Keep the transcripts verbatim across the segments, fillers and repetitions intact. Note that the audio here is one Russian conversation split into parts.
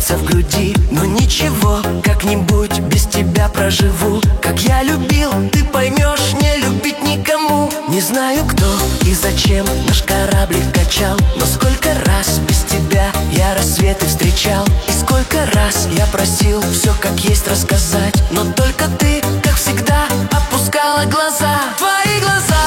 бьется в груди. Но ничего, как-нибудь без тебя проживу. Как я любил, ты поймешь, не любить никому. Не знаю, кто и зачем наш кораблик качал, но сколько раз без тебя я рассветы встречал. И сколько раз я просил все как есть рассказать, но только ты, как всегда, опускала глаза. Твои глаза,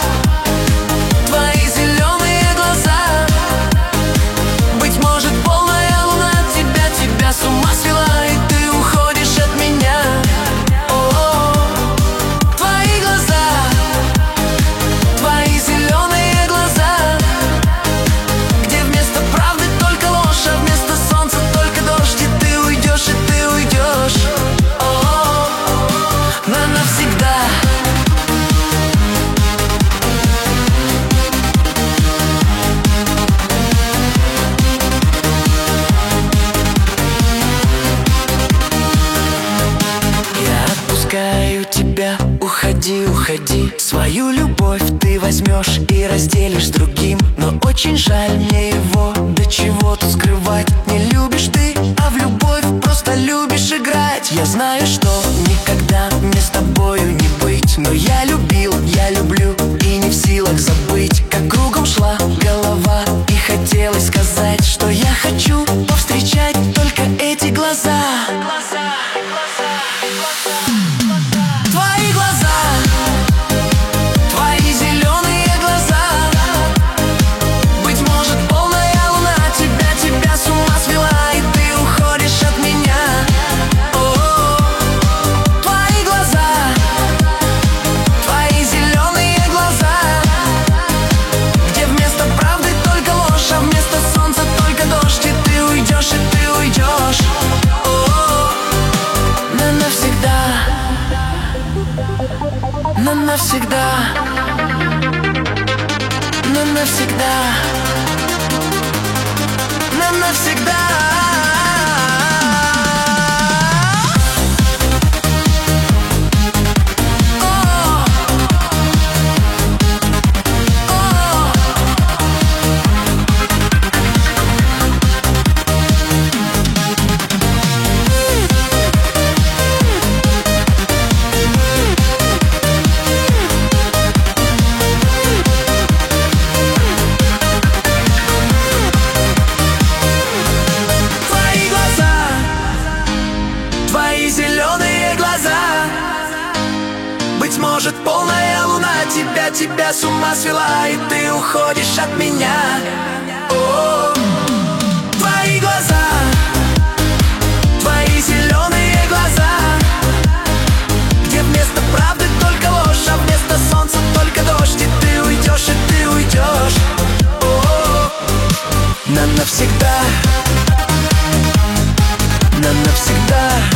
твои зеленые глаза. Быть может, полная луна тебя, тебя с ума свела, и ты уходишь от меня. О-о-о. Твои глаза, твои зеленые глаза, где вместо правды только ложь, а вместо солнца только дождь. И ты уйдешь, и ты уйдешь. О-о-о. На навсегда. Тебя, уходи, уходи. Свою любовь ты возьмешь и разделишь с другим. Но очень жаль мне его, до чего тут скрывать. Не любишь ты, а в любовь просто любишь играть. Я знаю, что никогда мне с тобою не быть, но я любил, я люблю и не в силах забыть. Как кругом шла голова, и хотелось сказать, что я хочу повстречать только эти глаза. Твои глаза, твои зеленые глаза. Быть может, полная луна тебя, тебя с ума свела, и ты уходишь от меня. О-о-о. Твои глаза, твои зеленые глаза, где вместо правды только ложь, а вместо солнца только дождь. И ты уйдешь, и ты уйдешь. О-о-о. На навсегда. На навсегда, на навсегда, на навсегда. Зеленые глаза. Быть может, полная луна тебя, тебя с ума свела, и ты уходишь от меня. О-о-о. Твои глаза, твои зеленые глаза, где вместо правды только ложь, а вместо солнца только дождь. И ты уйдешь, и ты уйдешь. О-о-о. На навсегда, на навсегда.